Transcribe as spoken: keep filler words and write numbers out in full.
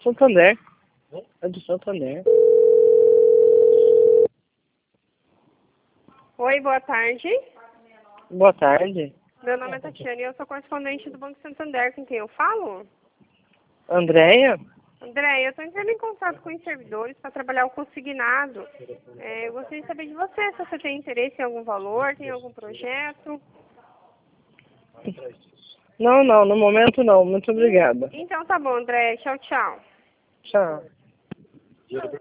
Santander. É do Santander. Oi, boa tarde. Boa tarde. Meu nome é Tatiana e eu sou correspondente do Banco Santander. Com quem eu falo? Andréia? André, eu estou entrando em contato com os servidores para trabalhar o consignado. É, eu gostaria de saber de você, se você tem interesse em algum valor, tem algum projeto. Não, não, no momento não. Muito obrigada. Então tá bom, André. Tchau, tchau. Tchau.